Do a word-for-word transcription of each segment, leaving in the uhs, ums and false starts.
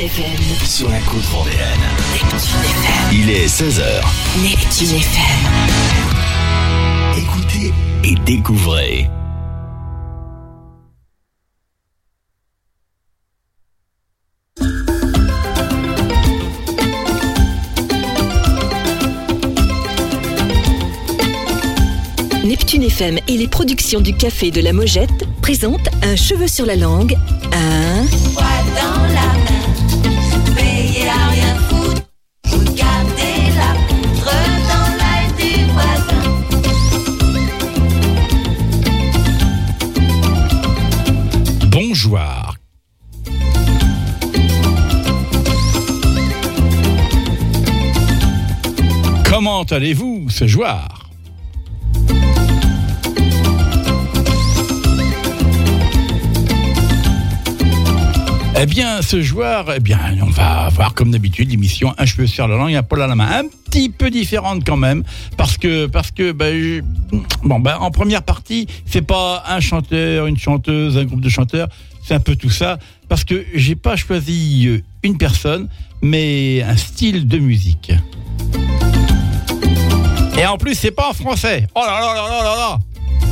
F M. Sur la côte vendéenne. Neptune F M. Il est seize heures. Neptune F M. Écoutez et découvrez. Neptune F M et les productions du Café de la Mojette présentent Un cheveu sur la langue, un... Poids dans la main, payé à rien foutre, regardez la poutre dans l'œil du voisin. Bonjour. Comment allez-vous ce soir ? Eh bien, ce soir, eh bien, on va avoir comme d'habitude l'émission Un cheveu sur la langue, un poil à la main, un petit peu différente quand même, parce que, parce que, ben, je, bon, ben, en première partie, c'est pas un chanteur, une chanteuse, un groupe de chanteurs, c'est un peu tout ça, parce que j'ai pas choisi une personne, mais un style de musique. Et en plus, c'est pas en français. Oh là là là là là là.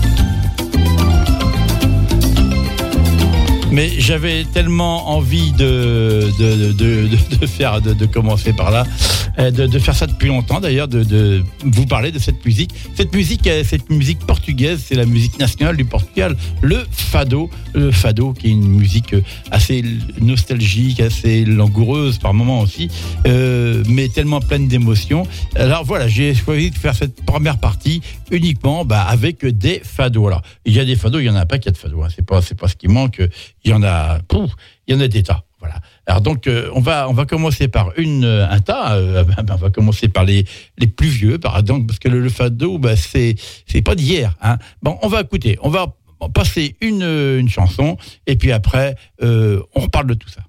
Mais j'avais tellement envie de, de, de, de, de faire, de, de commencer par là, de, de faire ça depuis longtemps d'ailleurs, de, de vous parler de cette musique. Cette musique, cette musique portugaise, c'est la musique nationale du Portugal, le fado. Le fado qui est une musique assez nostalgique, assez langoureuse par moments aussi, euh, mais tellement pleine d'émotions. Alors voilà, j'ai choisi de faire cette première partie uniquement bah, avec des fados. Alors, il y a des fados, il y en a un paquet de fados, hein. c'est pas, c'est pas ce qui manque. Il y en a, pouf, il y en a des tas, voilà. Alors donc euh, on va on va commencer par une un tas. Euh, on va commencer par les les plus vieux, par exemple, parce que le, le fado, bah c'est c'est pas d'hier, hein. Bon, on va écouter, on va passer une une chanson et puis après euh, on reparle de tout ça.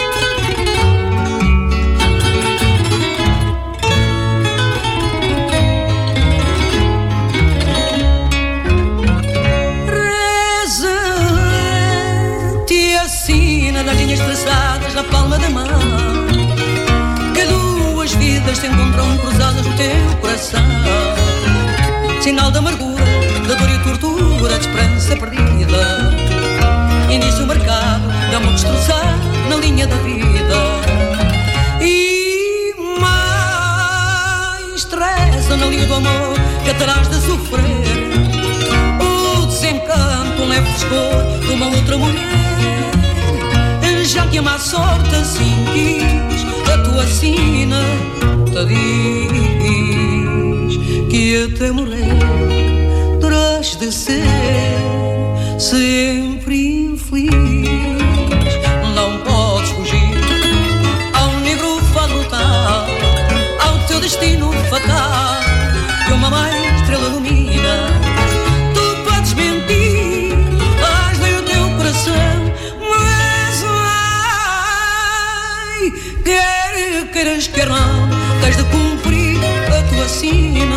Nas linhas traçadas na palma da mão, que duas vidas se encontram cruzadas no teu coração. Sinal da amargura, da dor e tortura, de esperança perdida. Início marcado de amor destroçado na linha da vida. E mais treza na linha do amor que terás de sofrer. O desencanto, um leve descor de uma outra mulher. Já que ama a sorte assim quis, a tua sina te diz que até morrer terás de ser sempre infeliz. Não podes fugir ao negro fado brutal, ao teu destino fatal, que uma mãe estrela ilumina. Tu podes mentir, mas nem o teu coração. Quer queiras, quer não, tens de cumprir a tua sina.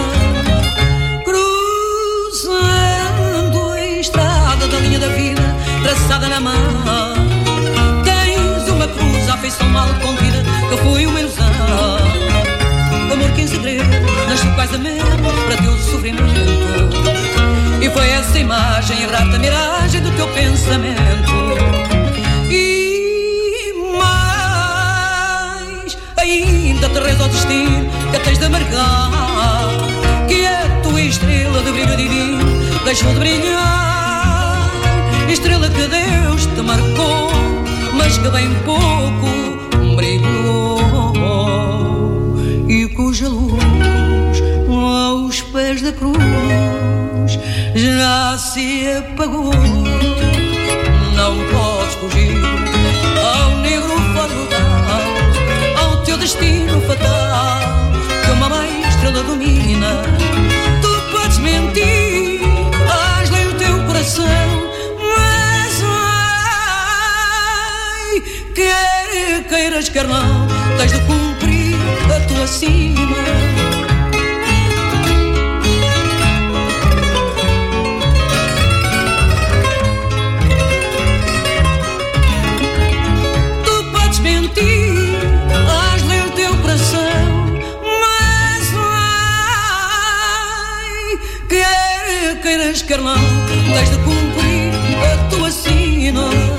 Cruzando a estrada da linha da vida, traçada na mão, tens uma cruz, a afeição mal contida, que foi uma ilusão. Amor que em segredo nasce quase a medo para teu sofrimento. E foi essa imagem, errata miragem do teu pensamento. Ainda te reza ao destino que tens de amargar, que a tua estrela de brilho divino deixou de brilhar. Estrela que Deus te marcou, mas que bem pouco brilhou, e cuja luz aos pés da cruz já se apagou. Não podes fugir ao negro fado, teu destino fatal, que uma mãe estrela domina. Tu podes mentir, has lei o teu coração, mas ai, quer queiras, quer não, tens de cumprir a tua sina. Tu podes mentir, quer não, tens de cumprir a tua sina.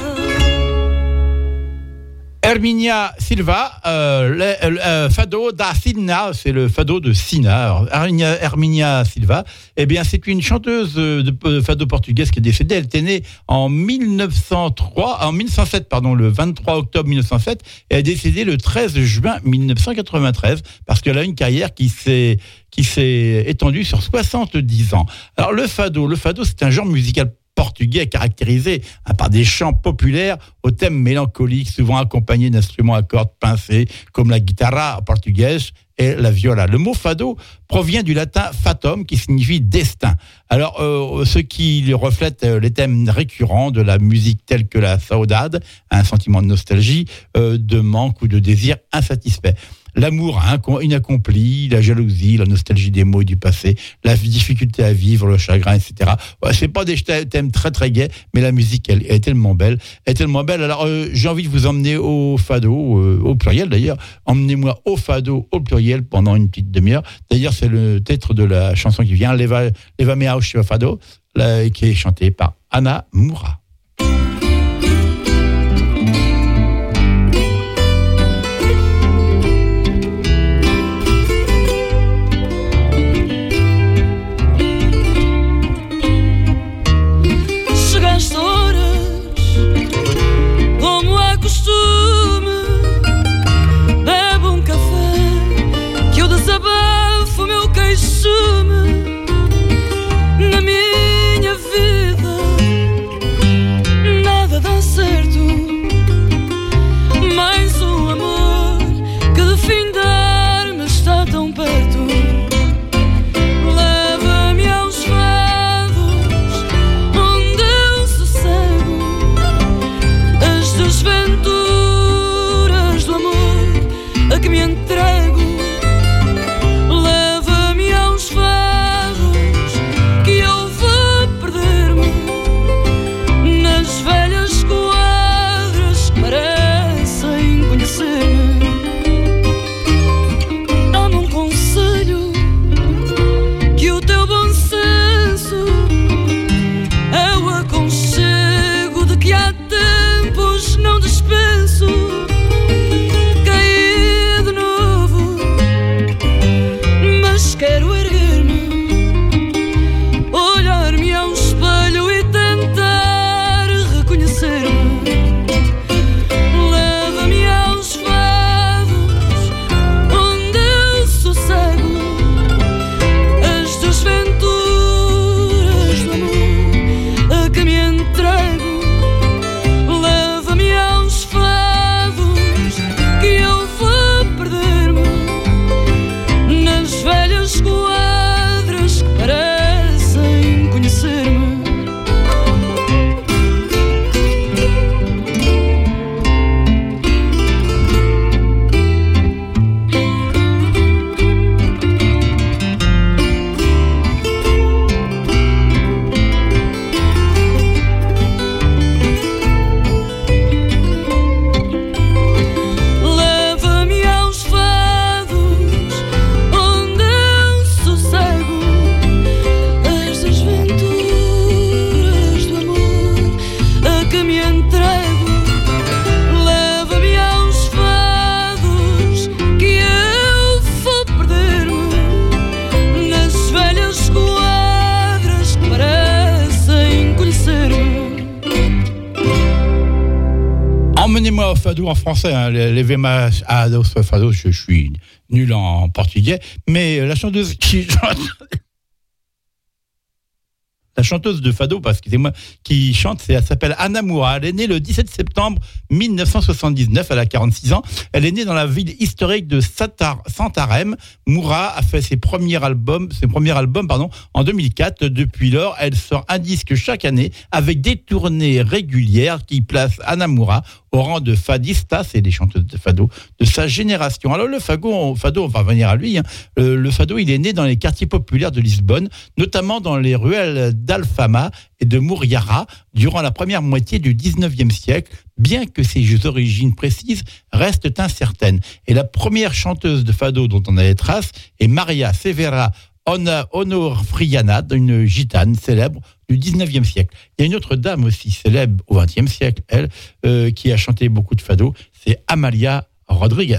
Herminia Silva, euh, le, le fado da Sina, c'est le fado de Sina. Herminia, Herminia Silva, eh bien, c'est une chanteuse de fado portugaise qui est décédée. Elle était née en mille neuf cent trois, en mille neuf cent sept, pardon, le vingt-trois octobre mille neuf cent sept, et elle est décédée le treize juin mille neuf cent quatre-vingt-treize, parce qu'elle a une carrière qui s'est qui s'est étendue sur soixante-dix ans. Alors, le fado, le fado, c'est un genre musical portugais caractérisé hein, par des chants populaires aux thèmes mélancoliques, souvent accompagnés d'instruments à cordes pincées comme la guitarra portugaise et la viola. Le mot fado provient du latin fatum qui signifie destin. Alors, euh, ce qui reflète euh, les thèmes récurrents de la musique tels que la saudade, un sentiment de nostalgie, euh, de manque ou de désir insatisfait. L'amour inaccompli, la jalousie, la nostalgie des mots et du passé, la difficulté à vivre, le chagrin, et cetera. Ouais, c'est pas des thèmes très très gais, mais la musique elle, elle est tellement belle, elle est tellement belle. Alors euh, j'ai envie de vous emmener au fado, euh, au pluriel d'ailleurs. Emmenez-moi au fado, au pluriel pendant une petite demi-heure. D'ailleurs c'est le titre de la chanson qui vient, Leva Leva Me ao Fado, là, qui est chantée par Ana Moura. Na minha vida nada dá certo, mais um amor que de findar-me está tão perto. Leva-me aos fados onde eu sossego as desventuras do amor a que me entrego. Emmenez-moi au fado en français, hein, Leva-me ao fado, je, je suis nul en portugais, mais la chanteuse qui la chanteuse de fado, parce que c'est moi qui chante, c'est, elle s'appelle Ana Moura. Elle est née le dix-sept septembre mille neuf cent soixante-dix-neuf, elle a quarante-six ans. Elle est née dans la ville historique de Santar- Santarém. Moura a fait ses premiers albums, ses premiers albums, pardon, en deux mille quatre. Depuis lors, elle sort un disque chaque année avec des tournées régulières qui placent Ana Moura au rang de fadista, c'est les chanteuses de fado de sa génération. Alors le fado, fado on va revenir à lui, hein. le, le fado, il est né dans les quartiers populaires de Lisbonne, notamment dans les ruelles d'Alfama et de Muriara durant la première moitié du dix-neuvième siècle, bien que ses origines précises restent incertaines. Et la première chanteuse de fado dont on a les traces est Maria Severa Ona Onofriana, une gitane célèbre du dix-neuvième siècle. Il y a une autre dame aussi célèbre au vingtième siècle, elle, euh, qui a chanté beaucoup de fado, c'est Amalia Rodrigues.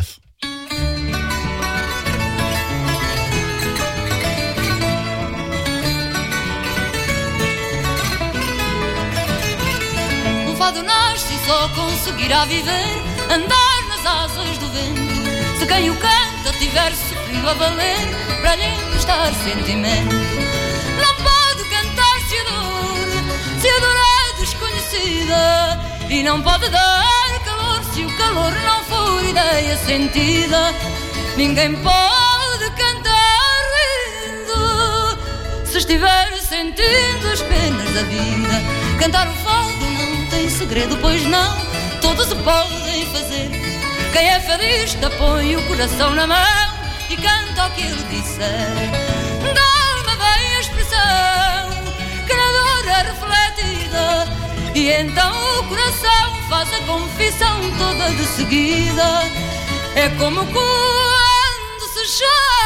Um fado nasce e só conseguirá viver, andar nas asas do vento. Se quem o canta tiver sofrido a valer, para lhe emprestar sentimento. Não pode cantar-se a dor, se a dor é desconhecida, e não pode dar calor se o calor não for ideia sentida. Ninguém pode cantar rindo, se estiver sentindo as penas da vida. Cantar o fado não tem segredo, pois não, todos o podem fazer. Quem é fadista põe o coração na mão e canta o que ele disser. Dá-me bem a expressão que na dor é refletida, e então o coração faz a confissão toda de seguida. É como quando se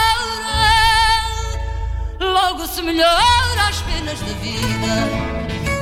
chora, logo se melhora as penas da vida.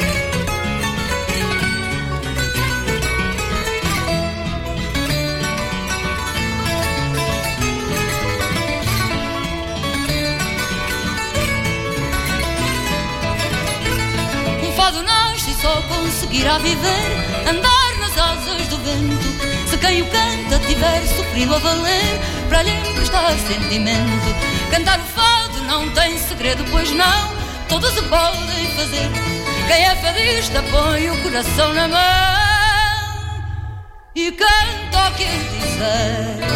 Fado nasce e só conseguirá viver, andar nas asas do vento. Se quem o canta tiver sofrido a valer, para lhe emprestar sentimento. Cantar o fado não tem segredo, pois não, todos o podem fazer. Quem é fadista põe o coração na mão e canta o que ele disser.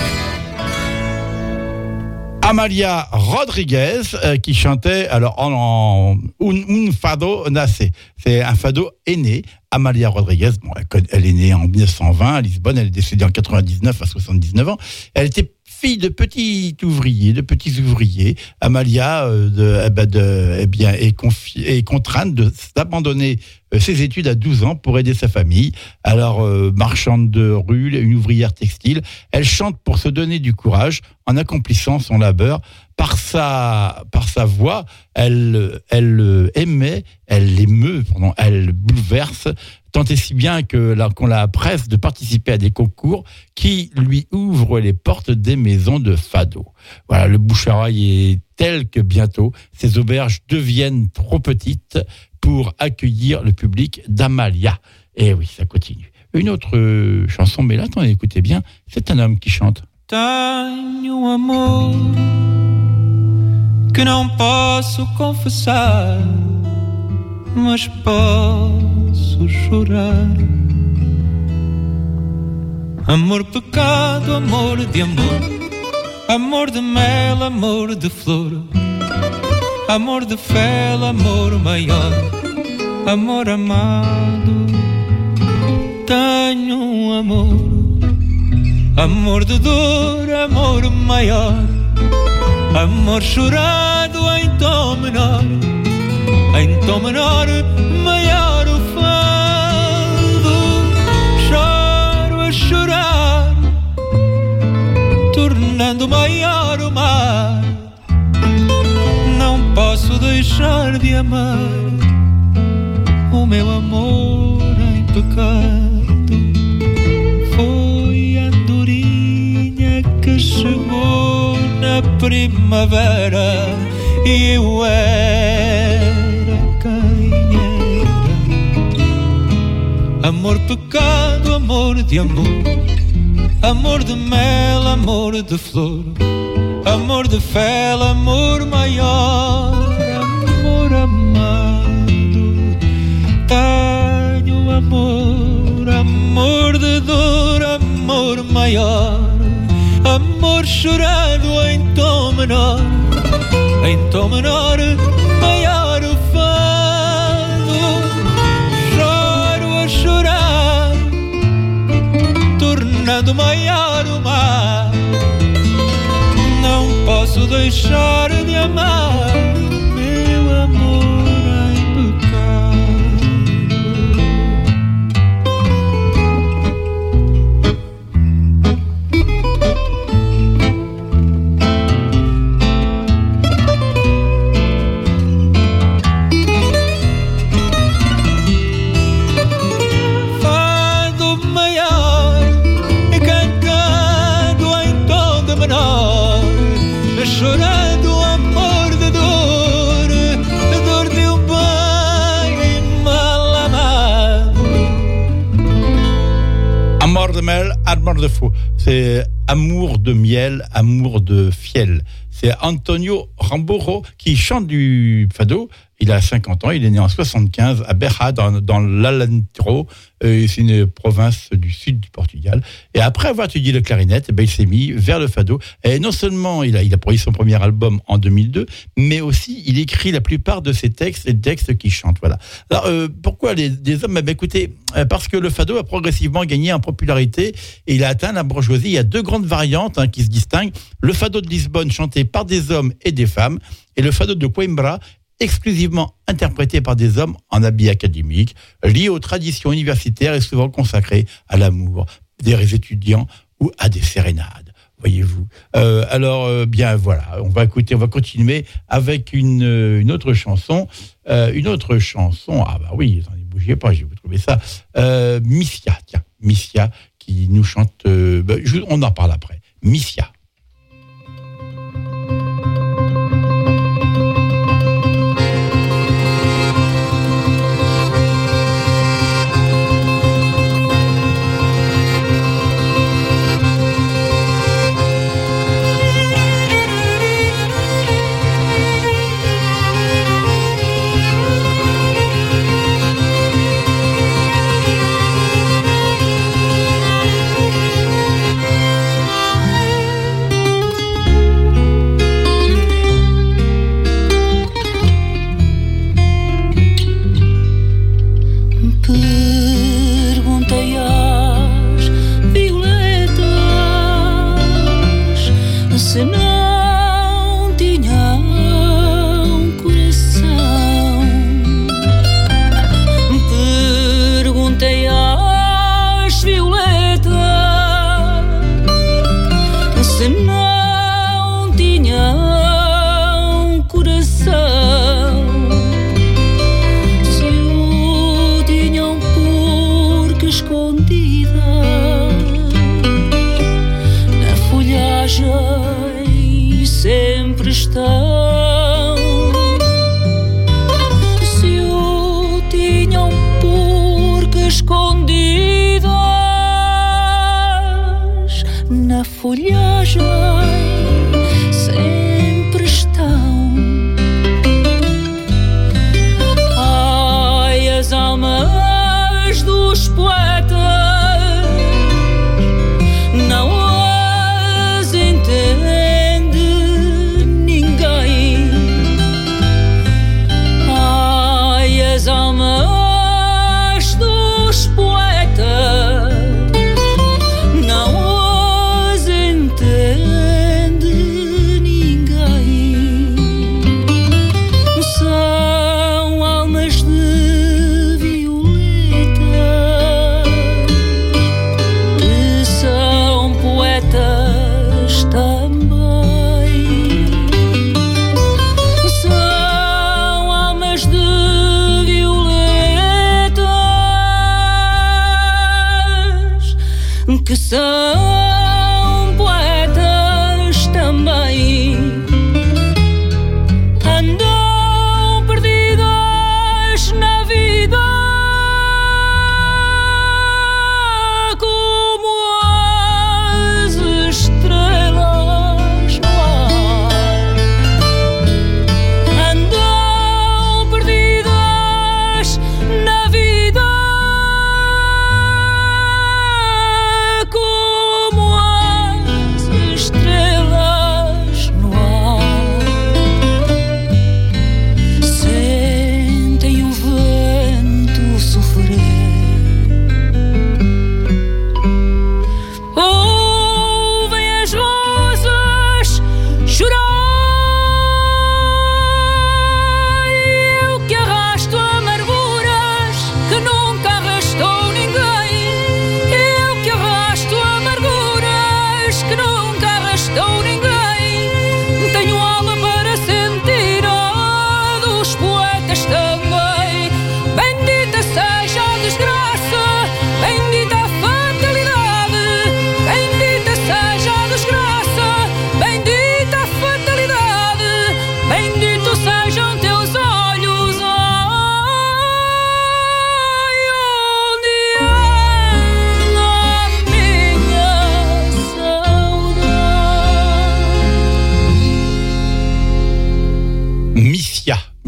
Amalia Rodrigues euh, qui chantait alors en, en un, un fado nace. C'est un fado aîné. Amalia Rodrigues, bon, elle, elle est née en dix-neuf cent vingt à Lisbonne, elle est décédée en quatre-vingt-dix-neuf à soixante-dix-neuf ans. Elle était fille de petits ouvriers, de petits ouvriers. Amalia euh, de, eh ben de, eh bien, est, confi- est contrainte de, d'abandonner euh, ses études à douze ans pour aider sa famille. Alors, euh, marchande de rue, une ouvrière textile, elle chante pour se donner du courage en accomplissant son labeur. Par sa, par sa voix, elle, elle émet, elle émeut, pardon, elle bouleverse, tant et si bien que là, qu'on la presse de participer à des concours qui lui ouvrent les portes des maisons de fado. Voilà, le bouche-à-oreille est tel que bientôt, ces auberges deviennent trop petites pour accueillir le public d'Amalia. Et oui, ça continue. Une autre euh, chanson, mais là, attendez, écoutez bien, c'est un homme qui chante. Tenho amor que não posso confessar, mas posso chorar. Amor pecado, amor de amor, amor de mel, amor de flor, amor de fé, amor maior, amor amado. Tenho um amor, amor de dor, amor maior, amor chorado em tom menor, em tom menor, maior o fado. Choro a chorar, tornando maior o mar. Não posso deixar de amar o meu amor em pecado. Foi a andorinha que chegou na primavera e eu era quem era. Amor pecado, amor de amor, amor de mel, amor de flor, amor de fé, amor maior, amor amado. Tenho amor, amor de dor, amor maior, amor chorado em tom menor, em tom menor, maior o fado. Choro a chorar, tornando maior o mar. Não posso deixar de amar meu amor em pecado. Amour de miel, amour de fou. C'est amour de miel, amour de fiel. C'est Antonio Ramboro qui chante du fado. Il a cinquante ans, il est né en soixante-quinze à Beja, dans, dans l'Alentro. Euh, c'est une province du sud du Portugal. Et après avoir étudié le clarinette, eh ben, il s'est mis vers le fado. Et non seulement il a, il a produit son premier album en deux mille deux, mais aussi il écrit la plupart de ses textes, les textes qu'il chante. Voilà. Alors, euh, pourquoi les, les hommes? Eh ben, écoutez, euh, parce que le fado a progressivement gagné en popularité et il a atteint la bourgeoisie. Il y a deux grandes variantes hein, qui se distinguent. Le fado de Lisbonne, chanté par des hommes et des femmes, et le fado de Coimbra, exclusivement interprété par des hommes en habit académique, lié aux traditions universitaires et souvent consacré à l'amour des étudiants ou à des sérénades. Voyez-vous. Euh, alors, euh, bien voilà, on va écouter, on va continuer avec une, une autre chanson. Euh, une autre chanson, ah bah oui, attendez, bougez pas, je vais vous trouver ça. Euh, Missia, tiens, Missia qui nous chante, euh, bah, je, on en parle après. Missia. Como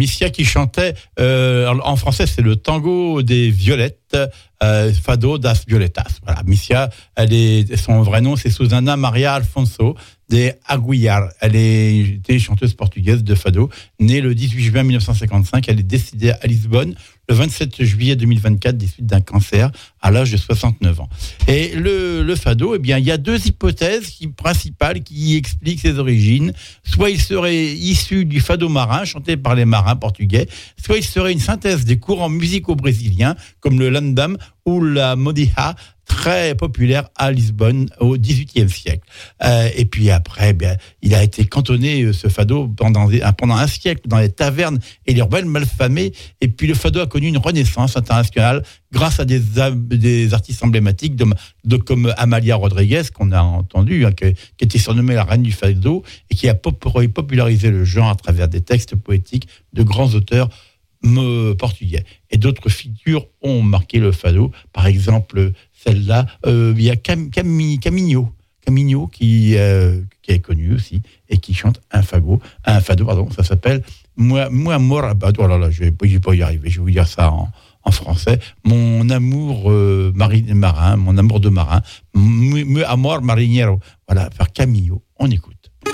Missia qui chantait, euh, en français c'est le tango des violettes, euh, Fado das Violetas. Voilà, Missia, elle est, son vrai nom c'est Susana Maria Alfonso de Aguiar. Elle est, était chanteuse portugaise de fado, née le dix-huit juin mille neuf cent cinquante-cinq. Elle est décédée à Lisbonne le vingt-sept juillet deux mille vingt-quatre des suites d'un cancer à l'âge de soixante-neuf ans. Et le, le fado, eh bien, il y a deux hypothèses qui, principales qui expliquent ses origines. Soit il serait issu du fado marin, chanté par les marins portugais, soit il serait une synthèse des courants musicaux brésiliens, comme le landam ou la modija, très populaire à Lisbonne au dix-huitième siècle. Euh, et puis après, bien, il a été cantonné, ce fado, pendant, pendant un siècle dans les tavernes et les urbaines malfamées. Et puis le fado a connu une renaissance internationale grâce à des, des artistes emblématiques de, de, comme Amalia Rodriguez, qu'on a entendu, hein, qui, qui était surnommée la reine du fado et qui a popularisé le genre à travers des textes poétiques de grands auteurs portugais. Et d'autres figures ont marqué le fado. Par exemple, celle-là, euh, il y a Cam, Cam, Caminho, Caminho qui, euh, qui est connu aussi et qui chante un fado. Un fado, pardon, ça s'appelle Moi, moi amor. Oh là là, je vais, je vais pas y arriver. Je vais vous dire ça en, en français. Mon amour euh, marin, marin, mon amour de marin. Meu amor marinero. Voilà, par Caminho. On écoute.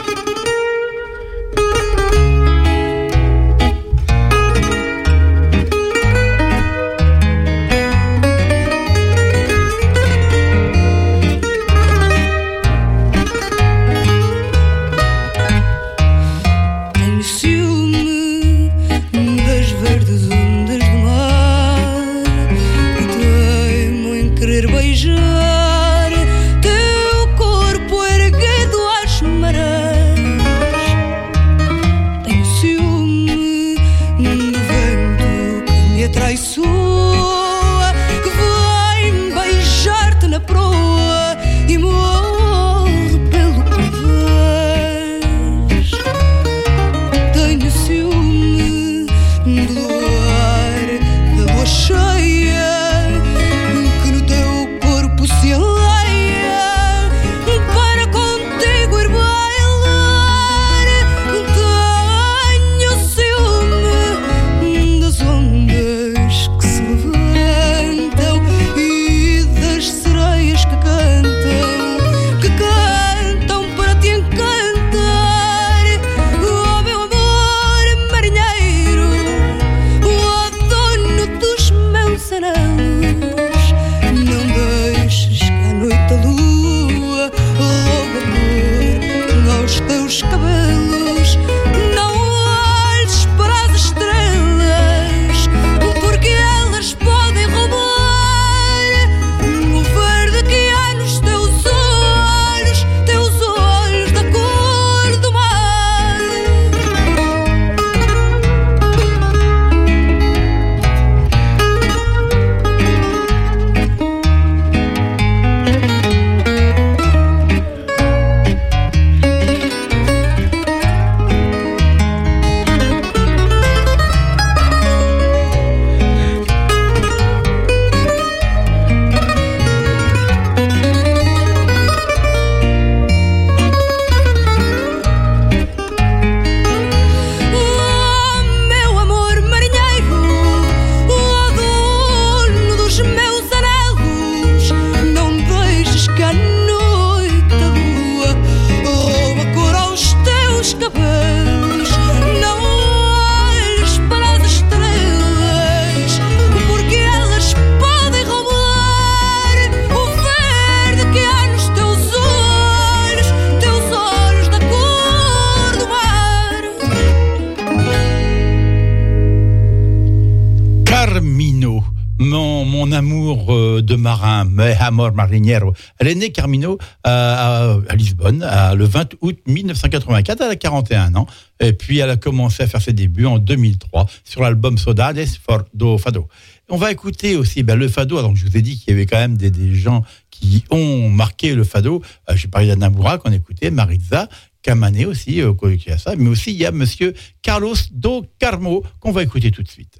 Beijar teu corpo erguido às marés. mon, mon amour euh, de marin, mais amor marinero. Elle est née, Carmino, à, à Lisbonne, à, le vingt août mille neuf cent quatre-vingt-quatre, elle a quarante et un ans. Et puis, elle a commencé à faire ses débuts en deux mille trois sur l'album Saudades for do Fado. On va écouter aussi ben, le fado. Donc, je vous ai dit qu'il y avait quand même des, des gens qui ont marqué le fado. Euh, j'ai parlé d'Anna Moura qu'on écoutait, Maritza, Camané aussi, euh, qui a ça. Mais aussi, il y a monsieur Carlos do Carmo qu'on va écouter tout de suite.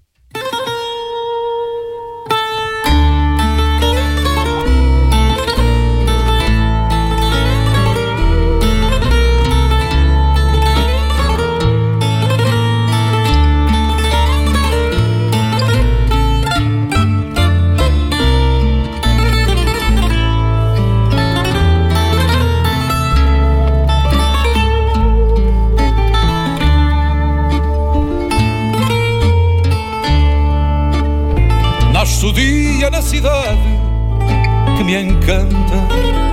que me encanta.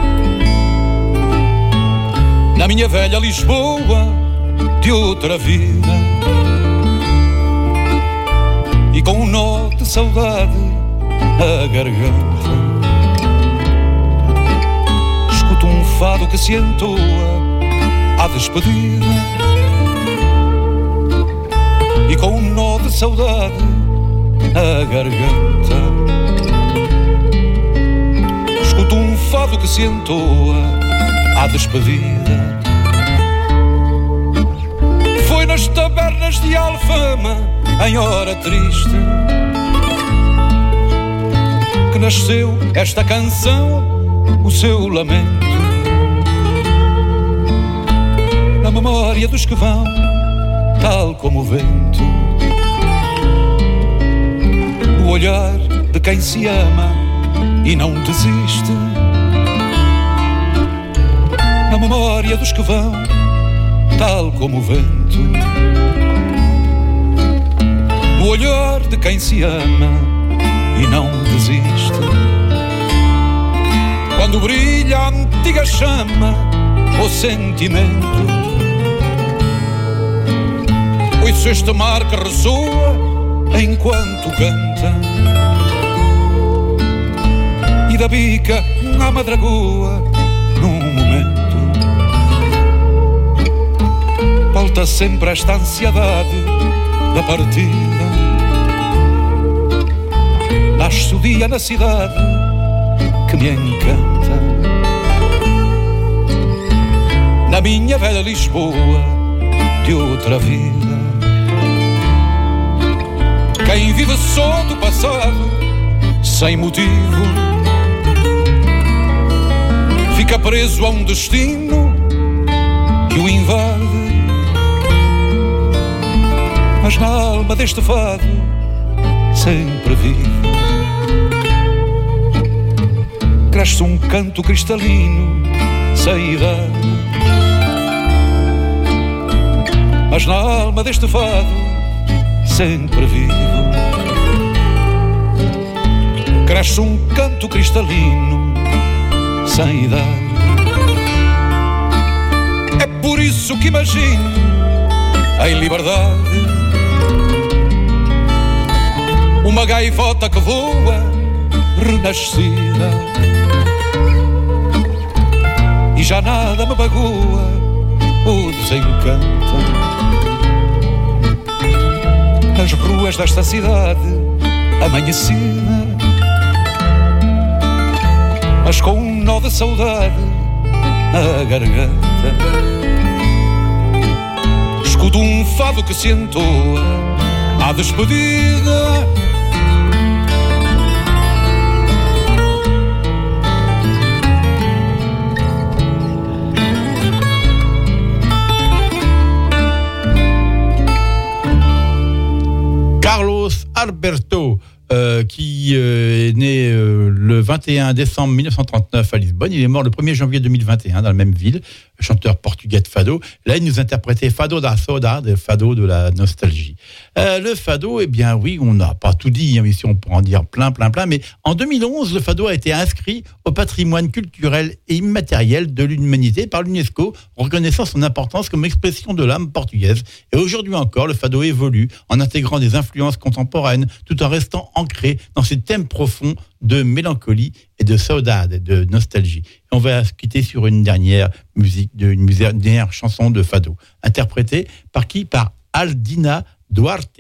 Na minha velha Lisboa de outra vida, e com um nó de saudade na garganta, escuto um fado que se entoa à despedida, e com um nó de saudade na garganta, escuto um fado que se entoa à despedida. Foi nas tabernas de Alfama, em hora triste, que nasceu esta canção, o seu lamento, na memória dos que vão, tal como o vento, no olhar de quem se ama e não desiste, na memória dos que vão, tal como o vento, no olhar de quem se ama e não desiste. Quando brilha a antiga chama, o sentimento, ouço este mar que ressoa enquanto canta, e da bica à madragoa num momento volta sempre esta ansiedade da partida. Nasce o dia na cidade que me encanta, na minha velha Lisboa de outra vida. Quem vive só do passado, sem motivo, fica preso a um destino que o invade. Mas na alma deste fado sempre vive, cresce um canto cristalino sem idade. Mas na alma deste fado sempre vivo, cresce um canto cristalino sem idade. É por isso que imagino em liberdade uma gaivota que voa renascida, e já nada me magoa ou desencanta. Nas ruas desta cidade amanhecida, mas com um nó de saudade na garganta, escuto um fado que se entoa à despedida. Carlos Alberto, euh, qui euh, est né euh, le vingt et un décembre mille neuf cent trente-neuf à Lisbonne. Il est mort le premier janvier deux mille vingt et un dans la même ville, chanteur portugais de fado. Là, il nous interprétait Fado da Saudade, Fado de la nostalgie. Euh, le fado, eh bien oui, on n'a pas tout dit, hein, ici on pourrait en dire plein, plein, plein, mais en deux mille onze, le fado a été inscrit au patrimoine culturel et immatériel de l'humanité par l'UNESCO, reconnaissant son importance comme expression de l'âme portugaise. Et aujourd'hui encore, le fado évolue en intégrant des influences contemporaines, tout en restant ancré dans ses thèmes profonds de mélancolie et de saudade, de nostalgie. Et on va se quitter sur une dernière musique, de, une dernière chanson de fado, interprétée par qui? Par Aldina Duarte.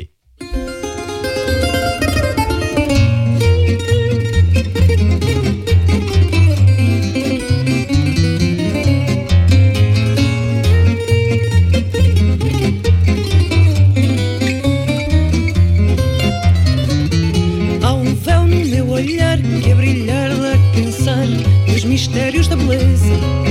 Que a brilhar dá a pensar nos mistérios da beleza.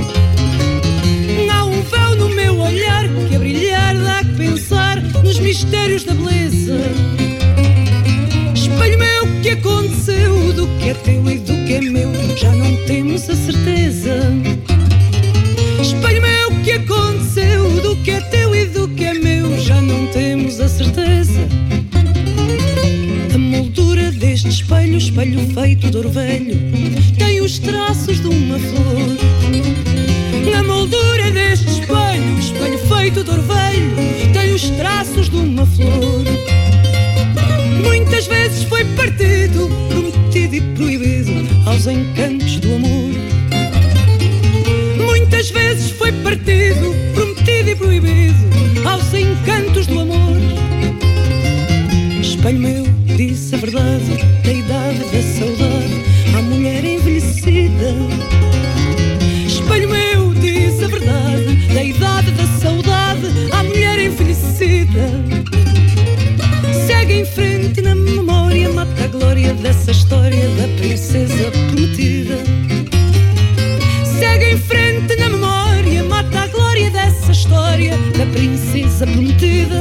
Há um véu no meu olhar que a brilhar dá a pensar nos mistérios da beleza. Espelho meu, que aconteceu? Do que é teu e do que é meu já não temos a certeza. Espelho meu, que aconteceu? Do que é teu e do que é meu já não temos a certeza. A moldura deste espelho, espelho feito feito de ouro velho tem os traços de uma flor. Na moldura deste espelho, espelho feito de ouro velho, tem os traços de uma flor. Muitas vezes foi partido, prometido e proibido aos encantos do amor. Muitas vezes foi partido, prometido e proibido aos encantos do amor. Espelho meu, disse a verdade da idade da saudade à mulher envelhecida. Espelho meu, diz a verdade da idade da saudade à mulher envelhecida. Segue em frente na memória, mata a glória dessa história da princesa prometida. Segue em frente na memória, mata a glória dessa história da princesa prometida.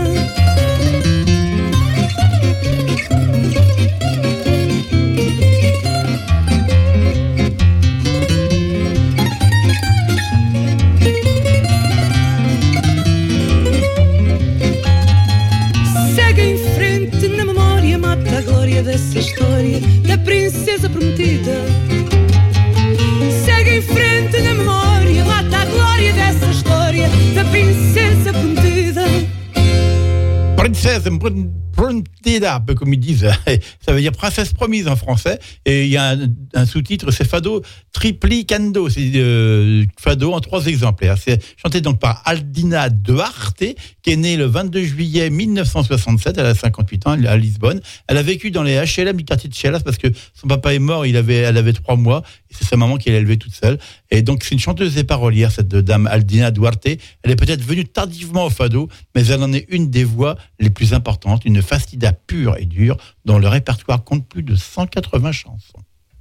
Dessa história da princesa prometida. Segue em frente na memória, mata a glória dessa história da princesa prometida. Princesse Prometida, un peu comme ils disent, ça veut dire princesse promise en français. Et il y a un, un sous-titre, c'est Fado Triplicando, c'est euh, Fado en trois exemplaires. C'est chanté donc par Aldina Duarte, qui est née le vingt-deux juillet mille neuf cent soixante-sept, elle a cinquante-huit ans, à Lisbonne. Elle a vécu dans les H L M du quartier de Chelas parce que son papa est mort, il avait, elle avait trois mois, et c'est sa maman qui l'a élevée toute seule. Et donc c'est une chanteuse et parolière, cette dame Aldina Duarte. Elle est peut-être venue tardivement au Fado, mais elle en est une des voix les plus importantes, une fastida pure et dure, dont le répertoire compte plus de cent quatre-vingts chansons.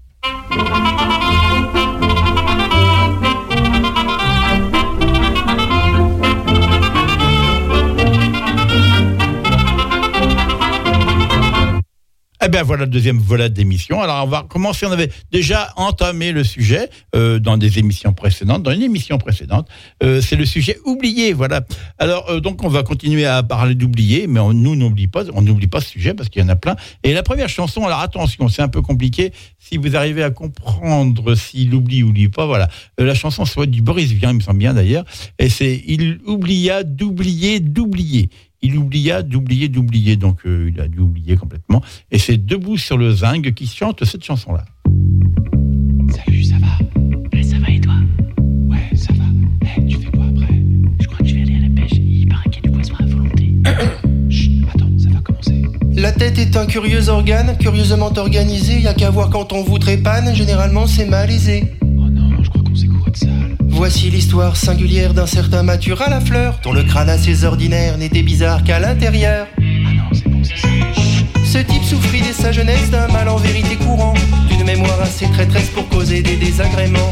Eh bien voilà le deuxième volet d'émission. Alors on va commencer, on avait déjà entamé le sujet euh, dans des émissions précédentes, dans une émission précédente, euh, c'est le sujet oublié, voilà. Alors euh, donc on va continuer à parler d'oublier, mais on, nous n'oublie pas, on n'oublie pas ce sujet parce qu'il y en a plein. Et la première chanson, alors attention, c'est un peu compliqué, si vous arrivez à comprendre s'il oublie ou oublie pas, voilà. Euh, la chanson soit du Boris Vian, il me semble bien d'ailleurs, et c'est « Il oublia d'oublier, d'oublier ». Il oublia d'oublier, d'oublier. Donc, euh, il a dû oublier complètement. Et c'est Debout sur le Zinc qui chante cette chanson-là. Salut, ça va? Ouais, ça va et toi? Ouais, ça va. Hey, tu fais quoi après? Je crois que je vais aller à la pêche. Il paraît qu'il y a du poisson à volonté. Chut, attends, ça va commencer. La tête est un curieux organe, curieusement organisé. Y'a qu'à voir quand on vous trépane, généralement c'est malaisé. Oh non, je crois qu'on s'est couru de salle. Voici l'histoire singulière d'un certain Mathurin Lafleur, dont le crâne assez ordinaire n'était bizarre qu'à l'intérieur. Ah non, c'est bon, c'est ça. Ce type souffrit dès sa jeunesse d'un mal en vérité courant, d'une mémoire assez traîtresse pour causer des désagréments.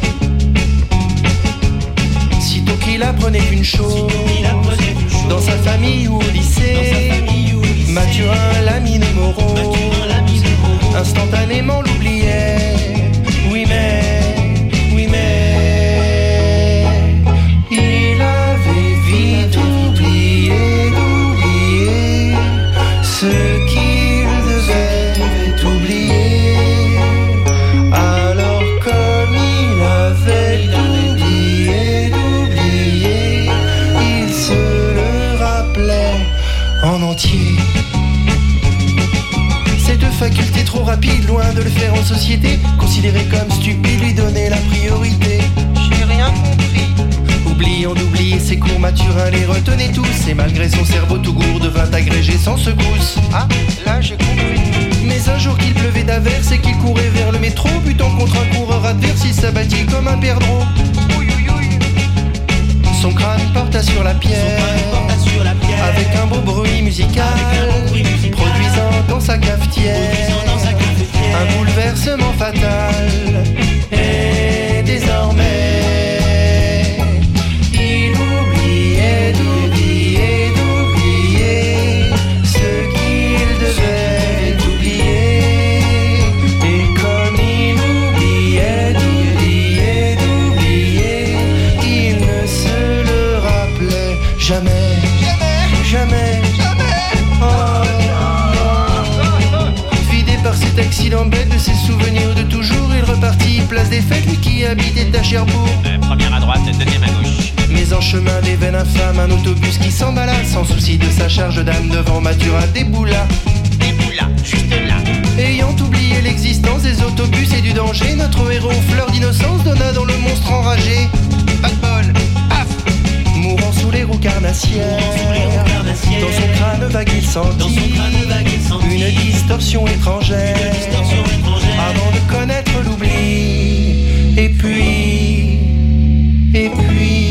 Sitôt qu'il apprenait une chose, dans sa famille ou au lycée, Mathurin l'a mis morose, instantanément l'oubliait. Oui mais, oui mais il avait vite oublié d'oublier ce qu'il devait oublier. Alors comme il avait oublié d'oublier, il se le rappelait en entier. Cette faculté trop rapide, loin de le faire en société, considéré comme stupide, lui donner la priorité. J'ai rien compris. Oubliant d'oublier ses cours, Mathurin les retenait tous, et malgré son cerveau tout gourde devint agrégé sans secousse. Ah, là j'ai compris. Mais un jour qu'il pleuvait d'averse et qu'il courait vers le métro, butant contre un coureur adverse, il s'abattit comme un perdreau. Ouïe, ouïe, ouïe. Son crâne porta sur la pierre, sur la pierre avec un beau bruit musical, un beau bruit musical produisant dans sa cafetière, dans sa cafetière un bouleversement fatal. Et désormais il oubliait d'oublier, d'oublier ce qu'il devait oublier. Et comme il oubliait d'oublier, d'oublier, il ne se le rappelait jamais. Jamais, jamais, oh, oh, oh. Vidé par cet accident bête de ses souvenirs de toujours, place des fêtes, lui qui habitait à Cherbourg. Euh, première à droite, deuxième à gauche. Mais en chemin des veines infâmes, un autobus qui s'en balade sans souci de sa charge d'âme devant Mathura déboula. Déboula, juste là. Ayant oublié l'existence des autobus et du danger, notre héros, fleur d'innocence, donna dans le monstre enragé. Pas de bol, paf, mourant sous les roues carnassières. Dans son crâne vague il sentit une distorsion étrangère avant de connaître l'oubli. Et puis, et puis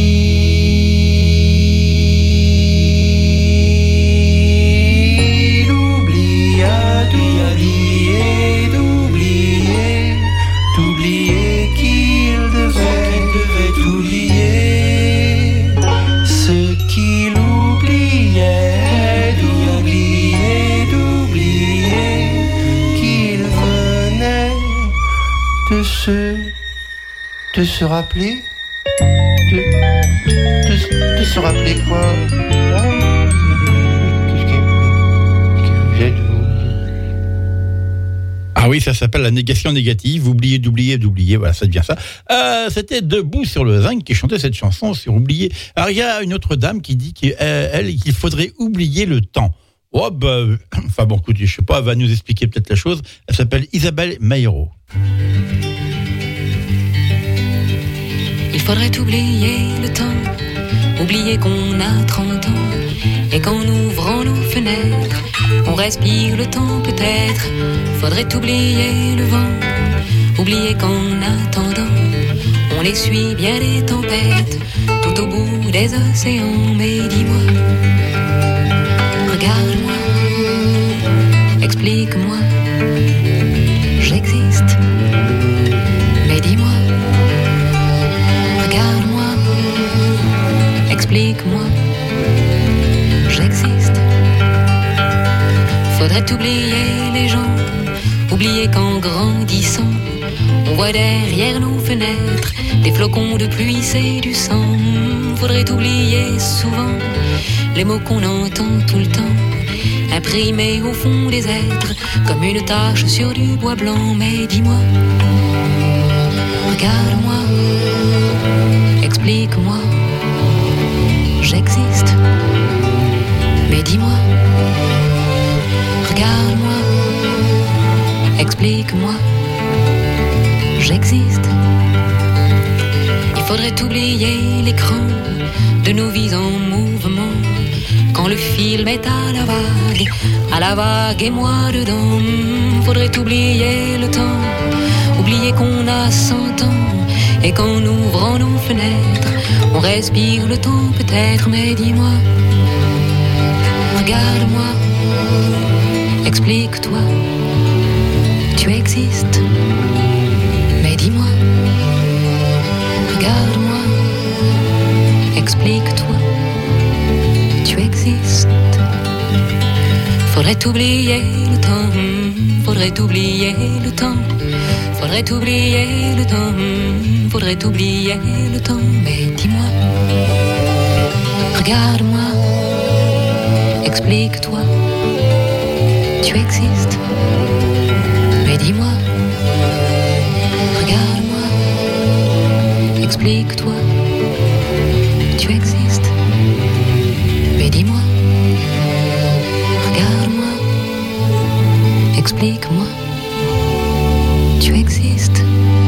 il oublia d'oublier, d'oublier, d'oublier qu'il devait, devait oublier ce qu'il oubliait, d'oublier, d'oublier qu'il venait de se, de se rappeler, de, de, de se rappeler quoi? Qu'est-ce que, que vous êtes, vous? Ah oui, ça s'appelle la négation négative, oublier, d'oublier, d'oublier, voilà, ça devient ça. Euh, c'était Debout sur le zinc qui chantait cette chanson sur oublier. Alors il y a une autre dame qui dit qu'elle, elle, qu'il faudrait oublier le temps. Oh bah, enfin bon, écoutez, je sais pas, elle va nous expliquer peut-être la chose. Elle s'appelle Isabelle Mayro. Il faudrait oublier le temps, oublier qu'on a trente ans, et qu'en ouvrant nos fenêtres, on respire le temps peut-être. Faudrait oublier le vent, oublier qu'en attendant, on essuie bien les tempêtes, tout au bout des océans. Mais dis-moi, regarde-moi, explique-moi, j'existe. Mais dis-moi, regarde-moi, explique-moi, j'existe. Faudrait oublier les gens, oublier qu'en grandissant, on voit derrière nos fenêtres des flocons de pluie, c'est du sang. Faudrait oublier souvent les mots qu'on entend tout le temps, imprimés au fond des êtres comme une tache sur du bois blanc. Mais dis-moi, regarde-moi, explique-moi, j'existe. Mais dis-moi, regarde-moi, explique-moi, j'existe. Il faudrait oublier l'écran de nos vies en mouvement, quand le film est à la vague, à la vague et moi dedans. Faudrait oublier le temps, oublier qu'on a cent ans, et qu'en ouvrant nos fenêtres, on respire le temps peut-être. Mais dis-moi, regarde-moi, explique-toi, tu existes. Mais dis-moi, regarde-moi, explique-toi, tu existes. Faudrait oublier le temps, faudrait oublier le temps, faudrait oublier le temps, faudrait oublier le temps. Mais dis-moi, regarde-moi, explique-toi, tu existes. Mais dis-moi, regarde-moi, explique-toi, tu existes. Mais dis-moi, regarde-moi, explique-moi, tu existes.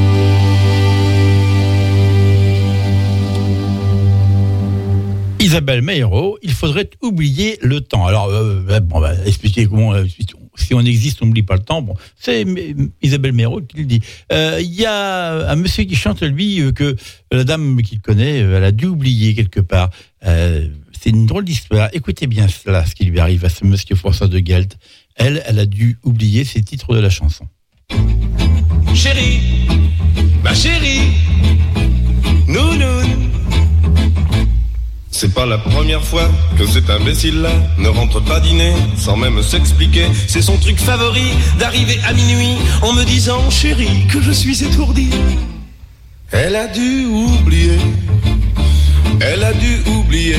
Isabelle Mayro, il faudrait oublier le temps. Alors, euh, bon, on va expliquer comment, euh, si on existe, on n'oublie pas le temps. Bon, c'est Isabelle Mayro qui le dit. Il euh, y a un monsieur qui chante, lui, euh, que la dame qu'il connaît, euh, elle a dû oublier quelque part. Euh, c'est une drôle d'histoire. Écoutez bien cela, ce qui lui arrive à ce monsieur François de Gelt. Elle, elle a dû oublier ses titres de la chanson. Chérie, ma chérie, nounoun. C'est pas la première fois que cet imbécile-là ne rentre pas dîner sans même s'expliquer. C'est son truc favori d'arriver à minuit en me disant chérie que je suis étourdi. Elle a dû oublier, elle a dû oublier.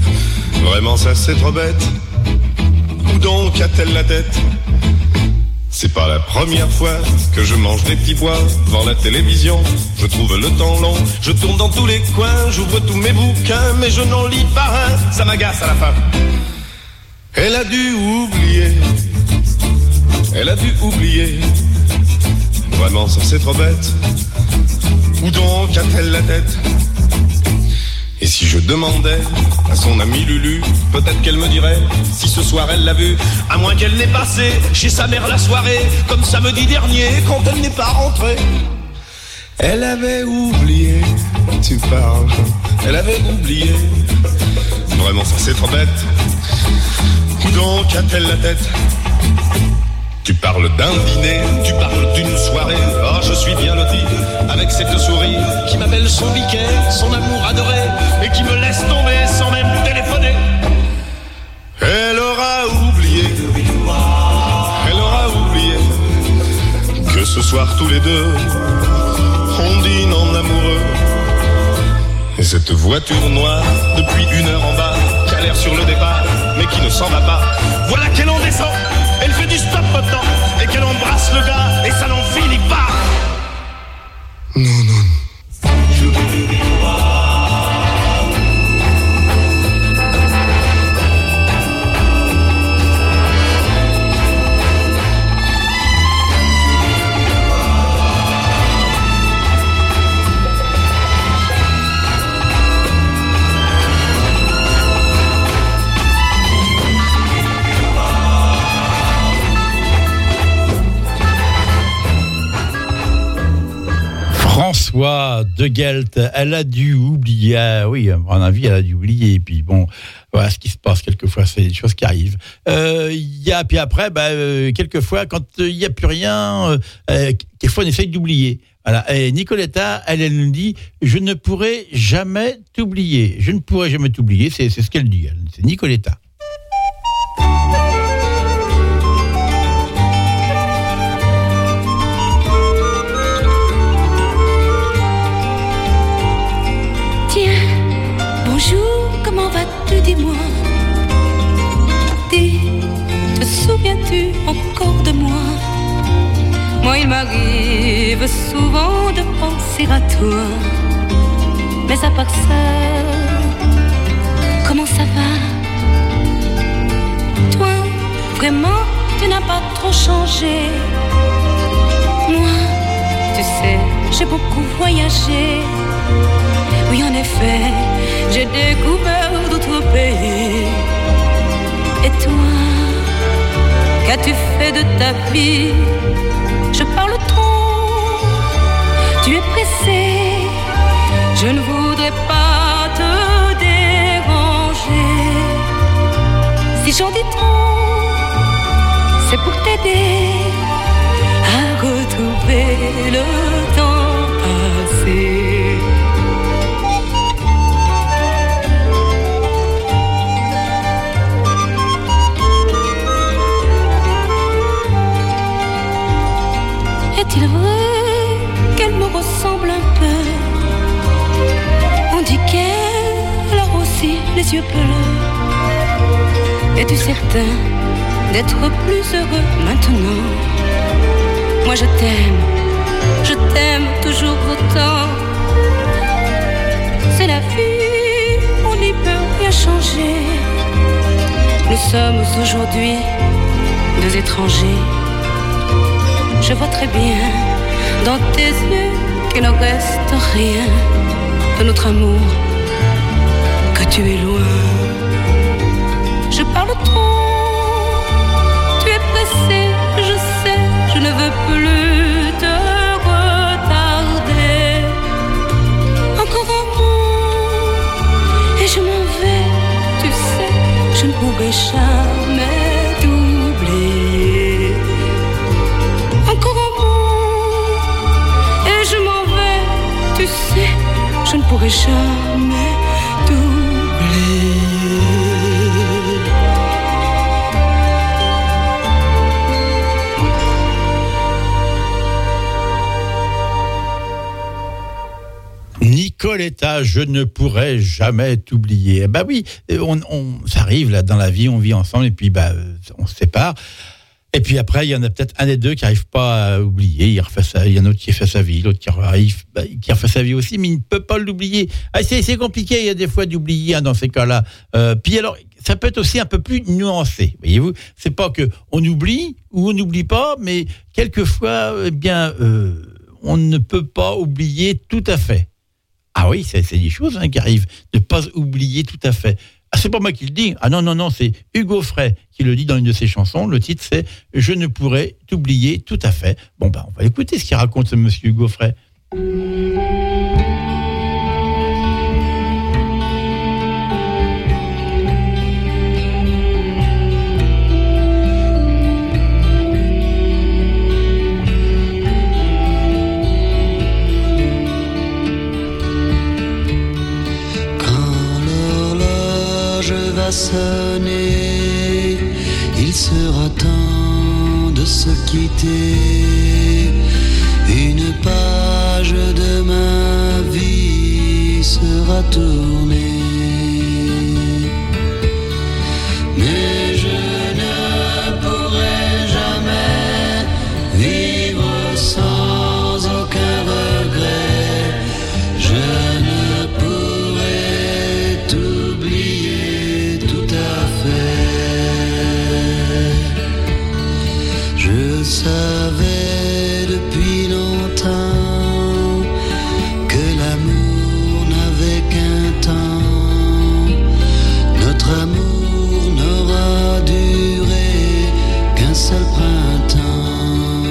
Vraiment ça c'est trop bête. Où donc a-t-elle la tête? C'est pas la première fois que je mange des petits pois devant la télévision. Je trouve le temps long, je tourne dans tous les coins, j'ouvre tous mes bouquins, mais je n'en lis pas un. Ça m'agace à la fin. Elle a dû oublier, elle a dû oublier. Vraiment, ça c'est trop bête. Où donc a-t-elle la tête? Et si je demandais à son amie Lulu, peut-être qu'elle me dirait si ce soir elle l'a vu. À moins qu'elle n'ait passé chez sa mère la soirée, comme samedi dernier quand elle n'est pas rentrée. Elle avait oublié, tu parles, elle avait oublié. Vraiment ça c'est trop bête. Où donc a-t-elle la tête? Tu parles d'un dîner, tu parles d'une soirée. Oh, je suis bien loti avec cette souris qui m'appelle son biquet, son amour adoré, et qui me laisse tomber sans même téléphoner. Elle aura oublié, elle aura oublié que ce soir tous les deux on dîne en amoureux. Et cette voiture noire depuis une heure en bas, qui a l'air sur le départ, mais qui ne s'en va pas. Voilà qu'elle en descend. Elle fait du stop maintenant et qu'elle embrasse le gars et ça n'en finit pas. Non, non. Je veux François de Gelt, elle a dû oublier, ah oui, à mon avis, elle a dû oublier, et puis bon, voilà ce qui se passe quelquefois, c'est des choses qui arrivent. Euh, il y a, puis après, bah, euh, quelquefois, quand il euh, n'y a plus rien, euh, quelquefois on essaye d'oublier. Voilà. Et Nicoletta, elle, elle nous dit, je ne pourrai jamais t'oublier. Je ne pourrai jamais t'oublier, c'est, c'est ce qu'elle dit, elle. C'est Nicoletta. Comment vas-tu, dis-moi? Dis, te souviens-tu encore de moi? Moi, il m'arrive souvent de penser à toi. Mais à part ça, comment ça va? Toi, vraiment, tu n'as pas trop changé. Moi, tu sais, j'ai beaucoup voyagé. Oui, en effet, j'ai découvert d'autres pays. Et toi, qu'as-tu fait de ta vie? Je parle trop, tu es pressé. Je ne voudrais pas te déranger. Si j'en dis trop, c'est pour t'aider à retrouver le temps passé. Est-il vrai qu'elle me ressemble un peu? On dit qu'elle a aussi les yeux bleus. Es-tu certain d'être plus heureux maintenant? Moi je t'aime, je t'aime toujours autant. C'est la vie, on n'y peut rien changer. Nous sommes aujourd'hui deux étrangers. Je vois très bien dans tes yeux qu'il ne reste rien de notre amour, que tu es loin. Je parle trop, tu es pressé, je sais, je ne veux plus te retarder. Encore un mot et je m'en vais, tu sais, je ne pourrai jamais t'oublier. Encore un mot et je m'en vais, tu sais, je ne pourrai jamais t'oublier. Nicoletta, je ne pourrai jamais t'oublier. Bah oui, on, on, ça arrive là dans la vie, on vit ensemble et puis bah on se sépare. Et puis après, il y en a peut-être un des deux qui n'arrive pas à oublier. Il refait sa, il y en a un autre qui fait sa vie, l'autre qui arrive, bah, qui refait sa vie aussi, mais il ne peut pas l'oublier. Ah, c'est, c'est compliqué, il y a des fois d'oublier hein, dans ces cas-là. Euh, puis alors, ça peut être aussi un peu plus nuancé. Voyez-vous, c'est pas que on oublie ou on n'oublie pas, mais quelquefois, eh bien, euh, on ne peut pas oublier tout à fait. Ah oui, c'est, c'est des choses hein, qui arrivent de pas oublier tout à fait. Ah, c'est pas moi qui le dis. Ah non, non, non, c'est Hugo Frey qui le dit dans une de ses chansons. Le titre, c'est « Je ne pourrais t'oublier tout à fait ». Bon, ben, on va écouter ce qu'il raconte, ce monsieur Hugo Frey. Sonner, il sera temps de se quitter. Une page de ma vie sera tournée. Mais je ne pourrai jamais vivre sans aucun regret. Je ne pourrai t'oublier tout à fait. Je savais depuis longtemps que l'amour n'avait qu'un temps. Notre amour n'aura duré qu'un seul printemps.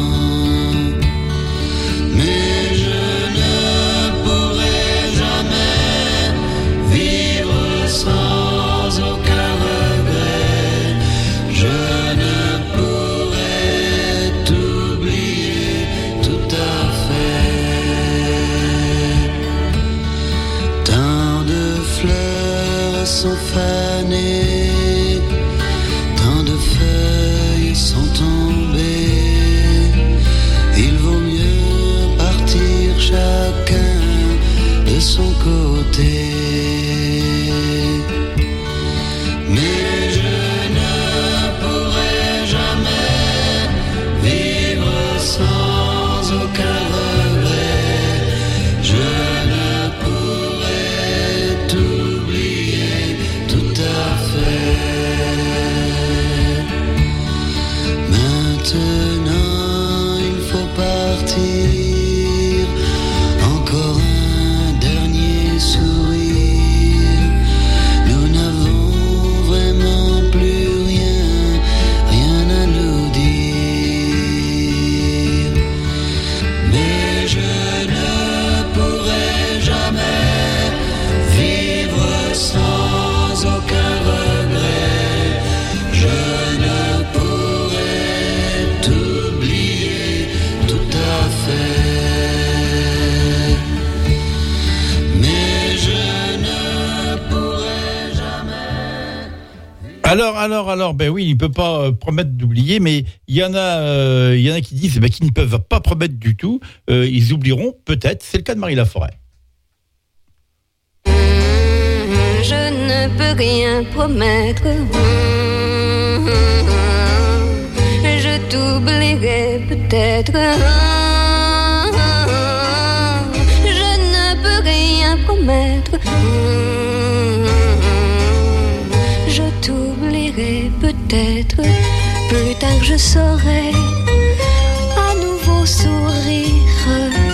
Mais je ne pourrai jamais vivre sans aucun regret. Je ne pourrai t'oublier tout à fait. Tant de fleurs sont fanées, tant de feuilles sont tombées. Il vaut mieux partir chacun de son côté. Mais je ne pourrai jamais vivre sans aucun regret. Je ne pourrai t'oublier tout à fait. Maintenant il faut partir. Encore un dernier sourire. Nous n'avons vraiment plus rien, rien à nous dire. Mais je ne pourrai jamais vivre sans aucun regret. Je ne pourrai t'oublier tout à fait. Mais je ne pourrai jamais. Alors, alors, alors, ben oui, il ne peut pas euh, promettre d'oublier, mais il y en a, euh, il y en a qui disent ben, qu'ils ne peuvent pas promettre du tout. Euh, ils oublieront peut-être. C'est le cas de Marie Laforêt. Je ne peux rien promettre. Je t'oublierai peut-être. Je ne peux rien promettre. Je t'oublierai peut-être. Plus tard je saurai à nouveau sourire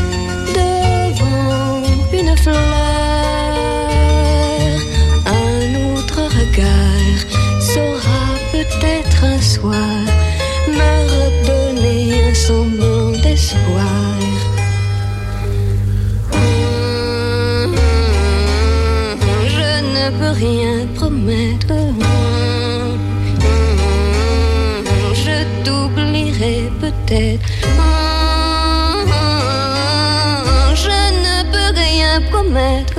devant une fleur. Un autre regard saura peut-être un soir me redonner un semblant d'espoir. Je ne peux rien promettre. Je t'oublierai peut-être. Je ne peux rien promettre.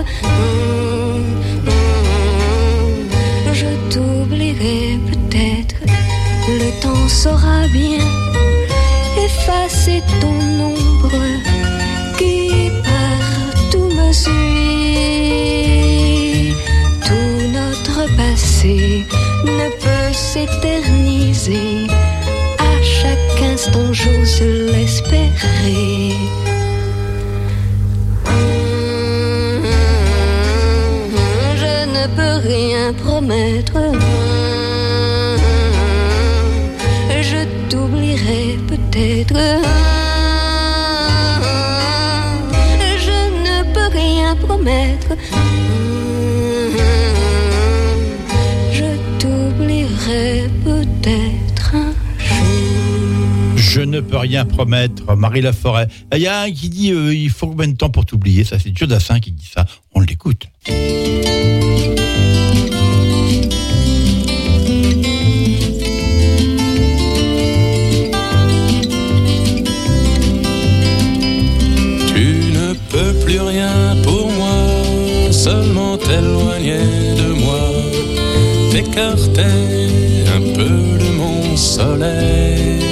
Je t'oublierai peut-être. Le temps saura bien effacer ton ombre qui partout me suit. Tout notre passé ne peut s'éterniser se l'espérer. Je ne peux rien promettre. Je t'oublierai peut-être. Je ne peux rien promettre. Je t'oublierai peut-être un jour. Je ne peux rien promettre, Marie Laforêt. Il y a un qui dit euh, il faut combien de temps pour t'oublier? Ça, c'est Joe Dassin qui dit ça. On l'écoute. Peux plus rien pour moi, seulement t'éloigner de moi, t'écarter un peu de mon soleil.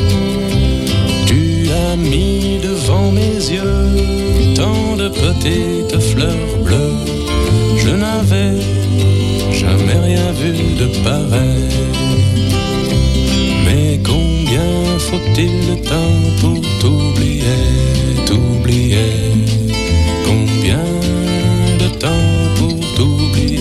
Tu as mis devant mes yeux tant de petites fleurs bleues, je n'avais jamais rien vu de pareil. Mais combien faut-il de temps pour t'oublier, t'oublier? Combien de temps pour t'oublier?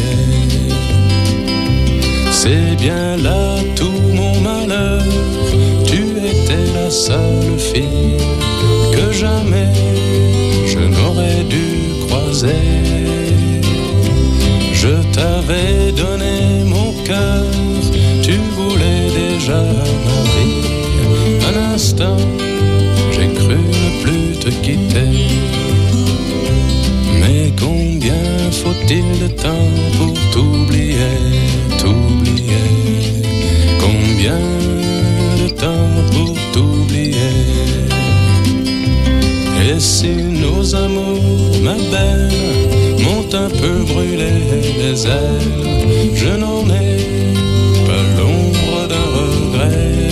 C'est bien là tout mon malheur. Tu étais la seule fille que jamais je n'aurais dû croiser. Je t'avais donné mon cœur, tu voulais déjà ma vie. Un instant, j'ai cru ne plus te quitter. Mais combien faut-il de temps pour t'oublier, t'oublier? Combien de temps pour t'oublier? Et si nos amours, ma belle, m'ont un peu brûlé les ailes, je n'en ai pas l'ombre d'un regret.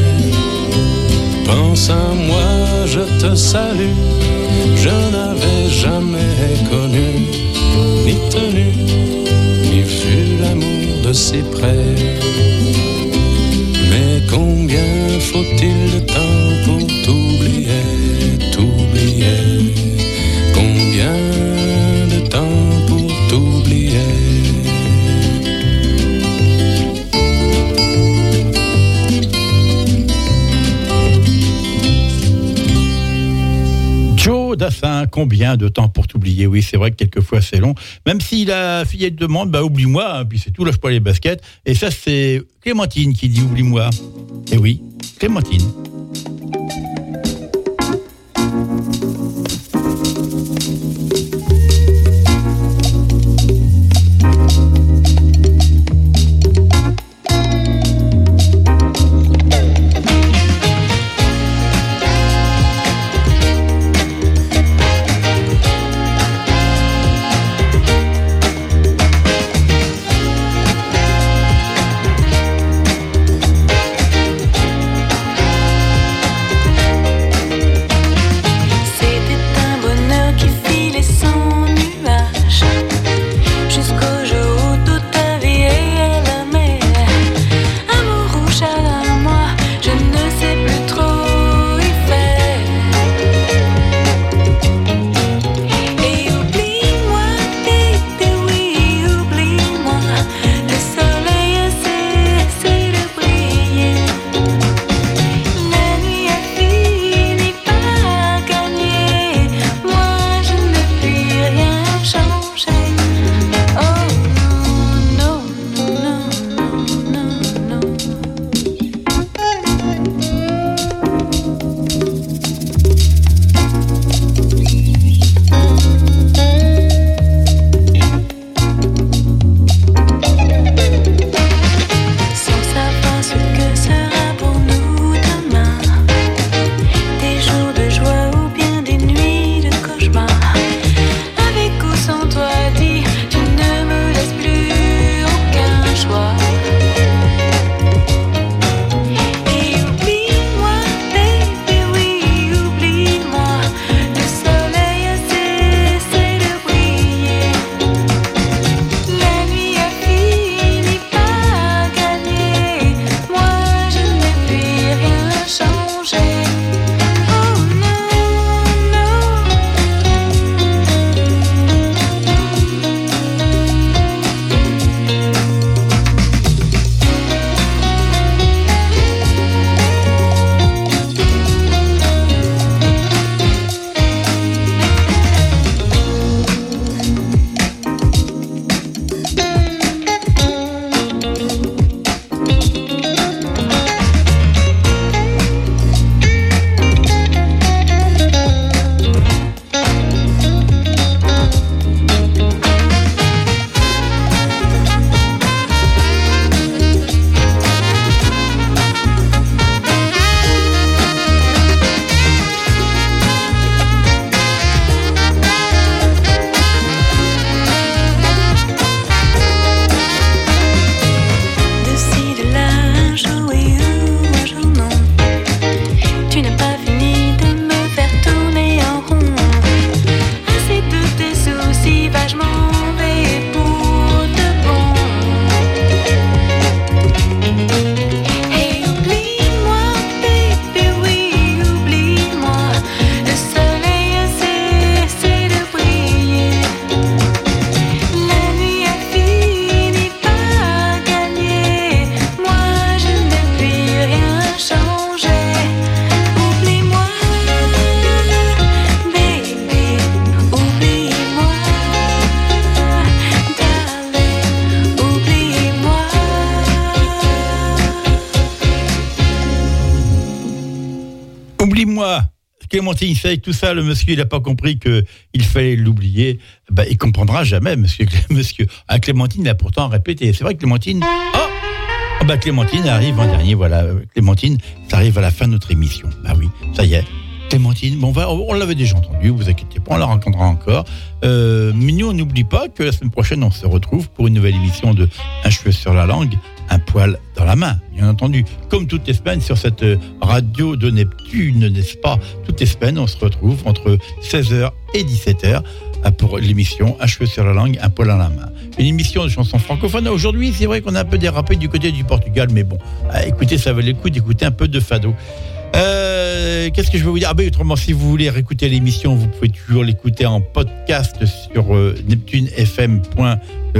Pense à moi, je te salue. Je n'avais jamais connu, ni tenu, ni vu l'amour de si près. Mais combien faut-il de temps pour t'oublier, t'oublier? Combien de temps pour t'oublier? Joe Dassin, combien de temps pour t'oublier? Oui, c'est vrai que quelquefois c'est long. Même si la fillette demande, bah oublie-moi, hein, puis c'est tout, lâche pas les baskets. Et ça, c'est Clémentine qui dit oublie-moi. Et oui, Clémentine. Clémentine, c'est avec tout ça, le monsieur, il n'a pas compris qu'il fallait l'oublier. Ben, il comprendra jamais, monsieur. monsieur. Ah, Clémentine a pourtant répété. C'est vrai que Clémentine... Oh, oh ben, Clémentine arrive en dernier, voilà. Clémentine, ça arrive à la fin de notre émission. Bah oui, ça y est. Clémentine, bon, on, va, on l'avait déjà entendu, vous inquiétez pas, on la rencontrera encore. Euh, mais nous, on n'oublie pas que la semaine prochaine, on se retrouve pour une nouvelle émission de Un cheveu sur la langue, un poil dans la main, bien entendu. Comme toutes les semaines sur cette radio de Neptune, n'est-ce pas? Toutes les semaines, on se retrouve entre seize heures et dix-sept heures pour l'émission Un cheveu sur la langue, un poil dans la main. Une émission de chansons francophones. Aujourd'hui, c'est vrai qu'on a un peu dérapé du côté du Portugal, mais bon, écoutez, ça valait le coup d'écouter un peu de fado. Euh, qu'est-ce que je vais vous dire? Ah ben, autrement, si vous voulez réécouter l'émission, vous pouvez toujours l'écouter en podcast sur euh, neptune f m point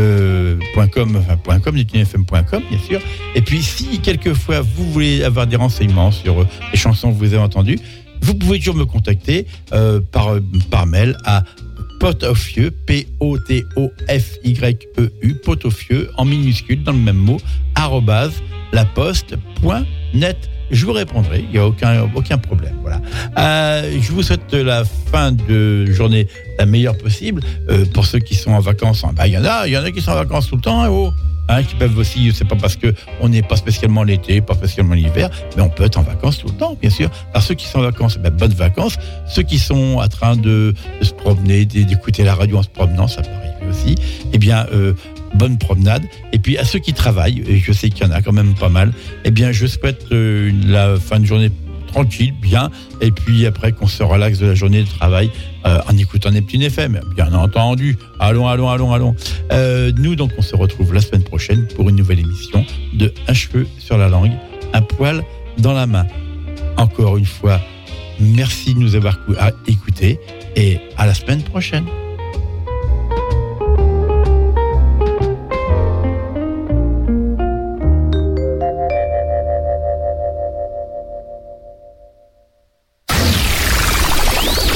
com, enfin .com, neptune f m point com, bien sûr. Et puis, si quelquefois vous voulez avoir des renseignements sur euh, les chansons que vous avez entendues, vous pouvez toujours me contacter euh, par, par mail à Potofieux, P O T O F Y E U, Potofieux, en minuscule, dans le même mot, arrobase, laposte point net. Je vous répondrai, il n'y a aucun, aucun problème. Voilà. Euh, je vous souhaite la fin de journée la meilleure possible. Euh, pour ceux qui sont en vacances, bah, il y en a, il y en a qui sont en vacances tout le temps, hein, oh, hein, qui peuvent aussi, c'est pas parce qu'on n'est pas spécialement l'été, pas spécialement l'hiver, mais on peut être en vacances tout le temps, bien sûr. Alors ceux qui sont en vacances, bah, bonnes vacances. Ceux qui sont en train de, de se promener, d'écouter la radio en se promenant, ça peut arriver aussi. Eh bien, euh, bonne promenade. Et puis à ceux qui travaillent, et je sais qu'il y en a quand même pas mal, eh bien je souhaite euh, la fin de journée tranquille, bien, et puis après qu'on se relaxe de la journée de travail euh, en écoutant Neptune F M, bien entendu. Allons, allons, allons, allons. Euh, nous donc on se retrouve la semaine prochaine pour une nouvelle émission de Un cheveu sur la langue, un poil dans la main. Encore une fois, merci de nous avoir écoutés et à la semaine prochaine.